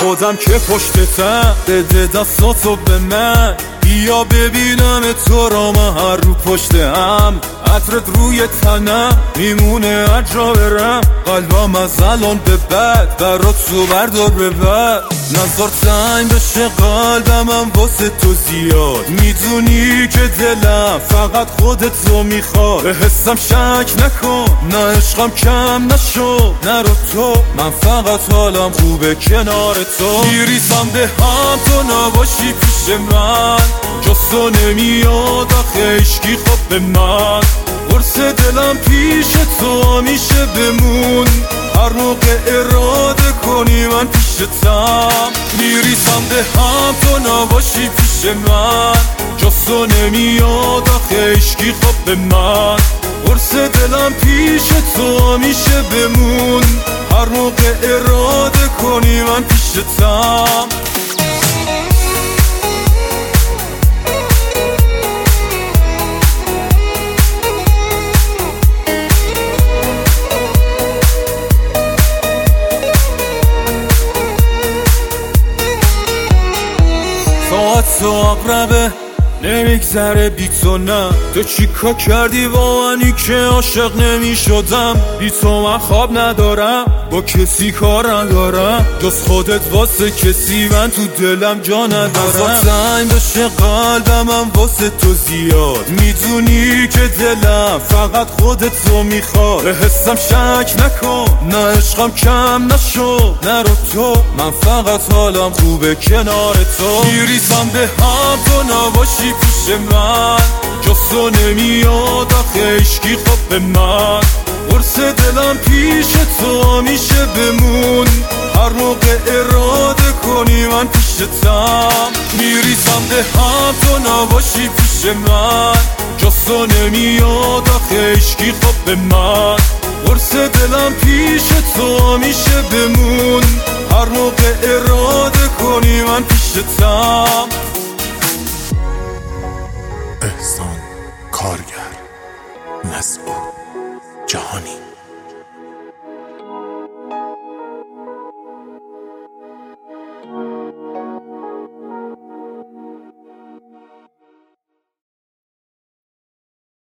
خودم که پشتتم، بده دستاتو به من، بیا ببینم تو را من هر رو پشت هم. عطرت روی تنم میمونه هر جا برم، قلبم از الان به بعد برات تو بردار ببر. نظر تنگ بشه قلبم هم واسه تو زیاد، میدونی که دلم فقط خودتو میخواد. به حسم شک نکن، نه عشقم کم نشو، نرو تو، من فقط حالم خوبه کنار تو. میریزم به هم تو نباشی پیش من، جستو نمیاد آخه عشقی خب به من. قرص دلم پیش تو میشه بمون، هر موقع اراده کنی من پیشتم. میریزم به هم تو نباشی پیش من، جستو نمیاد آخه عشقی خب به من. قرص دلم پیش تو میشه بمون، هر موقع اراده کنی من پیشتم. ساعت تو اقربه نمیگذره بی تو، نه تو چیکار کردی با منی که عاشق نمی شدم. بی تو من خواب ندارم، با کسی کار ندارم، جز خودت واسه کسی من تو دلم جا ندارم. تنگ بشه قلبم هم واسه تو زیاد، میدونی که دلم فقط خودتو میخواد. به حسم شک نکن، نه عشقم کم نشو، نرو تو، من فقط حالم خوبه کنار تو. میریزم به هم تو نباشی پیش من، جستو نمیاد آخه عشقی خب به من. قرص دلم پیش تو میشه بمون، هر موقع اراده کنی من پیشتم. میریزم به هم تو نباشی پیش من، جستو نمیاد آخه عشقی خب به من. قرص دلم پیش تو میشه بمون، هر موقع اراده کنی من پیشتم. احسان کارگر، مسعود جهانی.